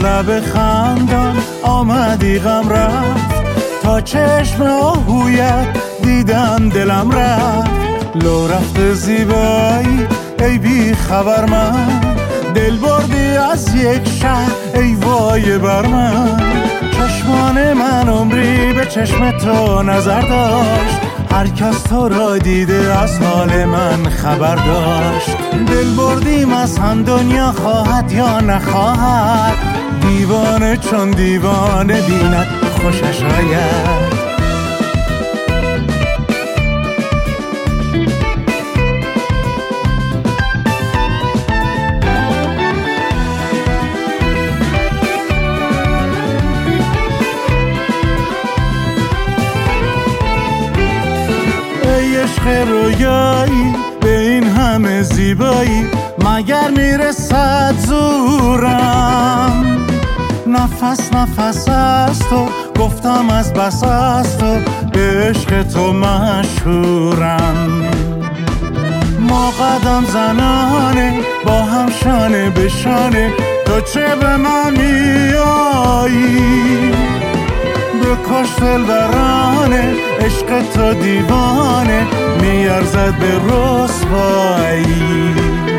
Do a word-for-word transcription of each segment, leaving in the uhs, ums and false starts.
لب خندان آمدی غم رفت، تا چشم آهویت دیدم دلم رفت. لو رفت زیبایی ای بی خبر من، دل بردی از یک شهر ای وای بر من. چشمان من عمری به چشم تو نظر داشت، هر کس تو را دیده از حال من خبر داشت. دل بردیم از هم دنیا خواهد یا نخواهد، دیوانه چون دیوانه بیند خوشش آید. عشق رویایی به این همه زیبایی، مگر میرسد زورم؟ نفس نفس از تو گفتم از بس از تو، به عشق تو مشهورم. ما قدم زنانه با هم شانه به شانه، تو چه به من میایی؟ بکش دلبرانه عشق تو دیوانه، میارزد به رسوایی.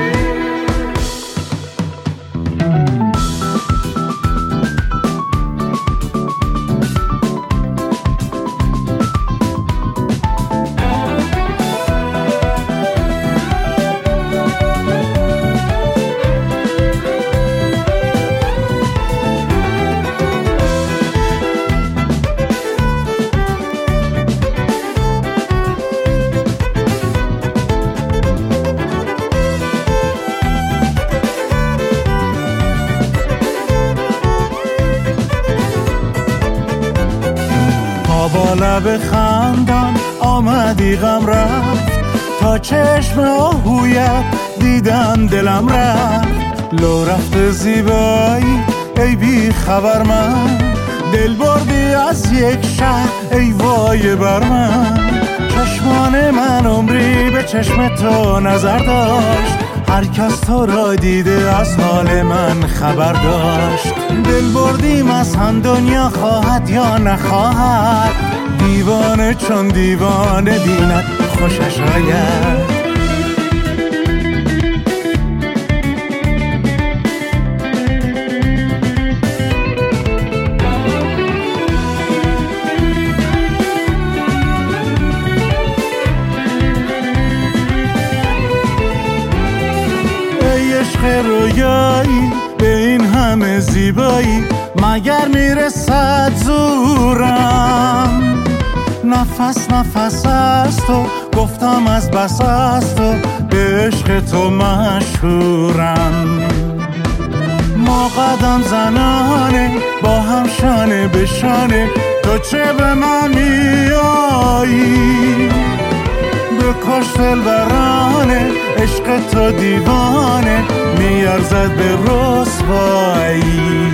با لب خندان آمدی غم رفت، تا چشم آهویت دیدم دلم رفت. لو رفت زیبایی ای بی خبر من، دل بردی از یک شهر ای وای بر من. چشمان من عمری به چشم تو نظر داشت، هر کس تو را دیده از حال من خبر داشت. دل بردیم از هم دنیا خواهد یا نخواهد، دیوانه چون دیوانه بیند خوشش آید. عشق رویایی به این همه زیبایی، مگر میرسد زورم؟ نفس نفس از تو گفتم از بس از تو، به عشق تو مشهورم. ما قدم زنانه با هم شانه به شانه، تو چه به من میایی؟ بکش دلبرانه عشق تو دیوانه، میارزد به رسوایی.